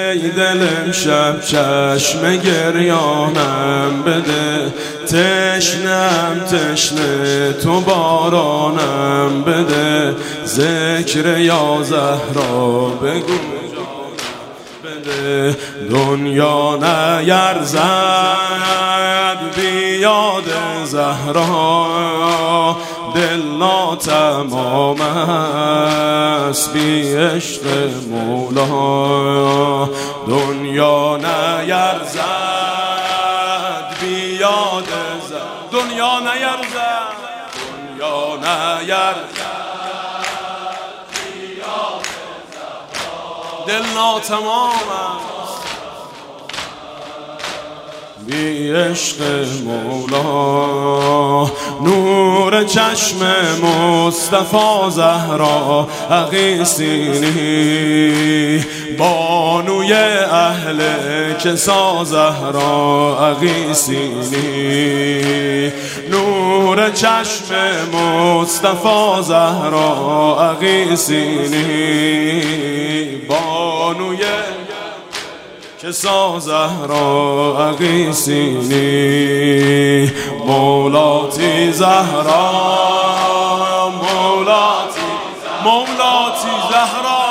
ای دل امشب چشم گریانم بده، تشنم تشنه تو بارانم بده، ذکر یا زهرا بگو بده. دنیا نیرزد بیاد زهرا، دل ناتمام است بی عشق مولا. دنیا نیرزد بیاد زهرا، دنیا نیرزد، دنیا نیرزد بیاد زهرا، دل ناتمام است بی عشق مولا. نور چشم مصطفی زهرا عقیسینی، بانوی اهل کسا زهرا عقیسینی. نور چشم مصطفی زهرا عقیسینی، بانوی کسا زهرا عقیسینی. مولاتی زهرا، مولاتی مولاتی زهرا،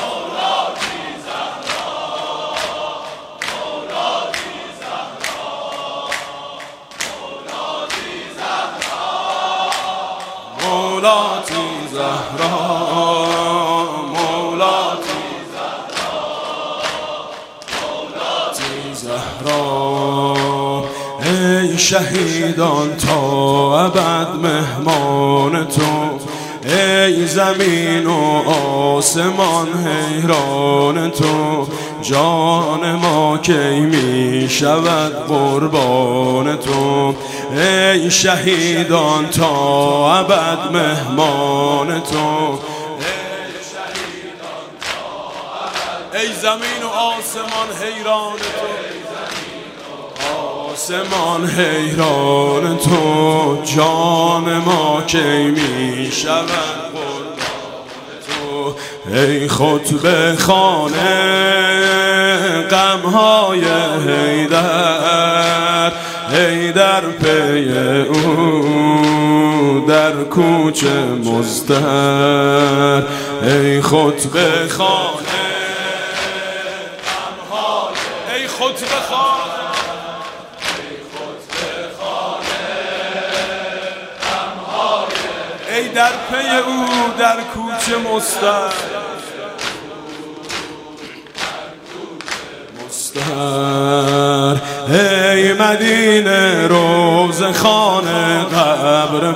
مولاتی زهرا، مولاتی زهرا. ای شهیدان تا ابد مهمان تو، ای زمین و آسمان حیران تو، جان ما کی می شود قربان تو. ای شهیدان تا ابد مهمان تو، ای زمین و آسمان حیران تو، آسمان حیران تو، جان ما کی می شود قربان تو. ای خطبه خانه غمهای حیدر، حیدر پی او در کوچه مزدر. ای خطبه خانه غمهای، ای خطبه خانه، ای در پی او در کوچه مستر. ای مدینه روزخانه قبر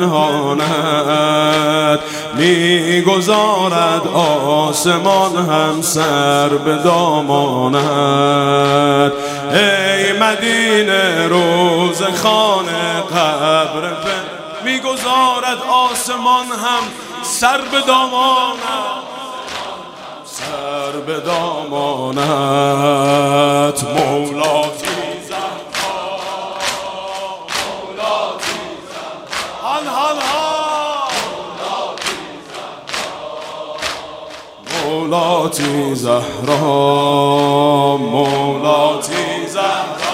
پنهانت، میگذارد آسمان هم سر به دامانت. ای مدینه روزخانه قبر پنهانت، میگذارد آسمان هم سر به دامانت، سر به دامانت. مولاتی زهرا، مولاتی زهرا، هن هن هن، مولاتی زهرا، مولاتی زهرا.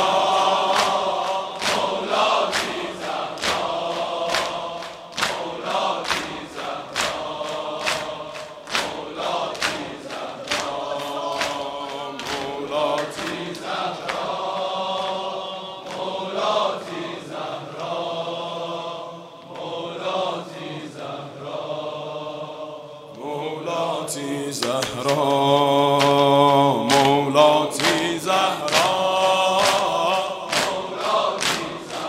مولاتی زهرا، مولاتی زهرا، مولاتی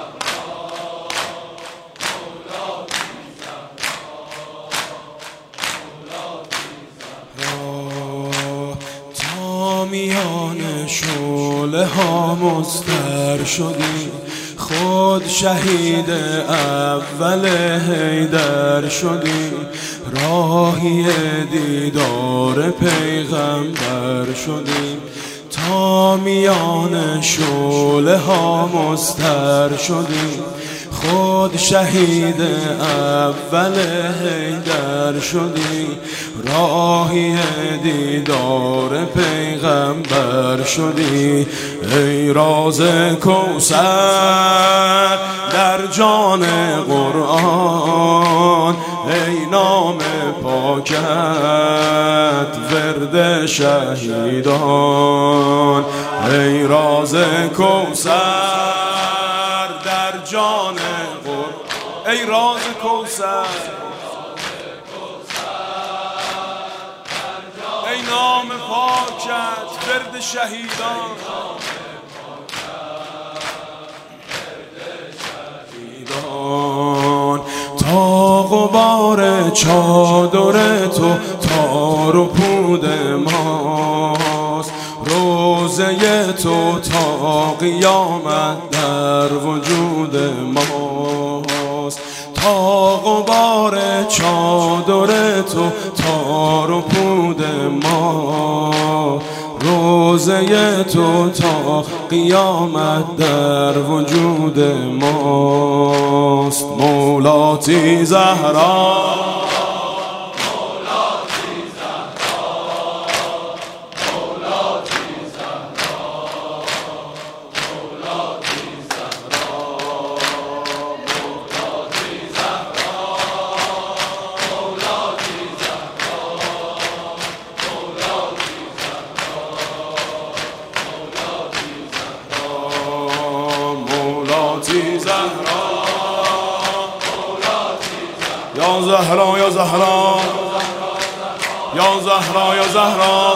زهرا. تا میان شعله ها مضطر شدی، خود شهید اول حیدر شدی. راهی دیدار پیغمبر شدی، تا میان شعله ها مضطر شدی. خود شهید اول حیدر شدی، راهی دیدار پیغمبر شدی. ای راز کوثر در جان قرآن، ای نام پاکت ورد شهیدان. ای راز کوثر در جان قرآن، ای راز کوثر، ای نام پاکت ورد شهیدان. تا غبار چادر تو تار و پود ماست، روزه تو تا قیامت در وجود ماست. تا غبار چادر تو تار و پود ما، روزه تو تا قیامت در وجود ماست. مولاتی زهرا، یا زهرا یا زهرا یا زهرا یا زهرا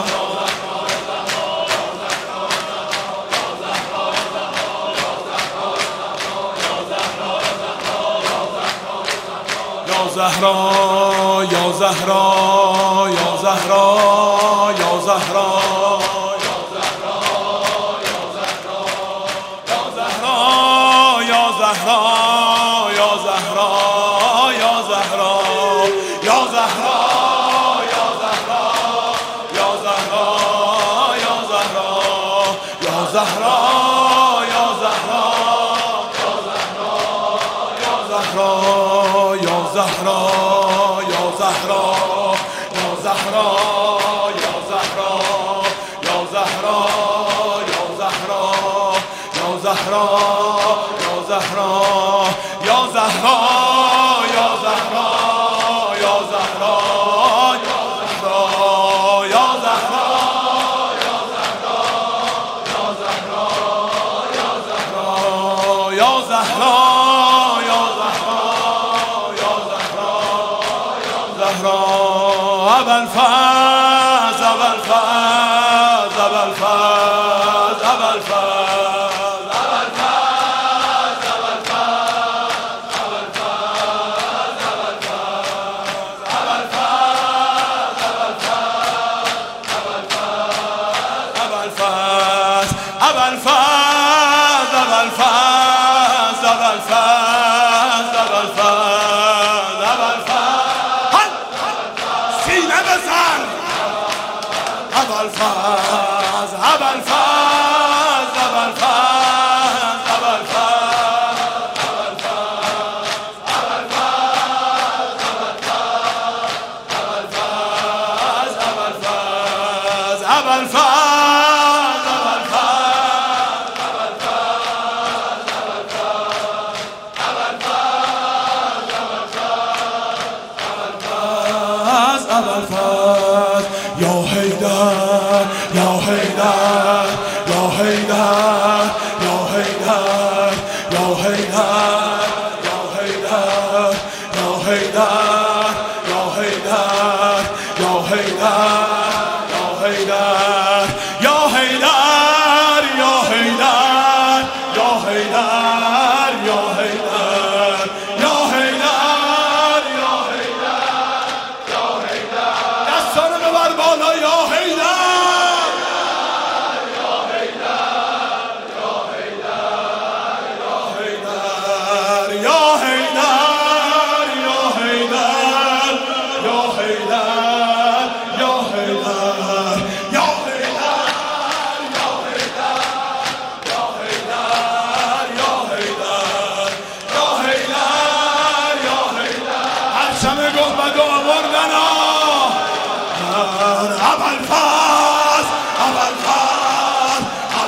یا زهرا یا زهرا یا زهرا یا زهرا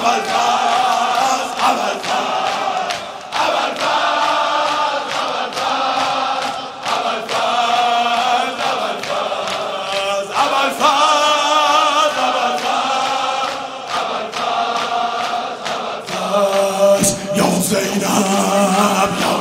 یا زینب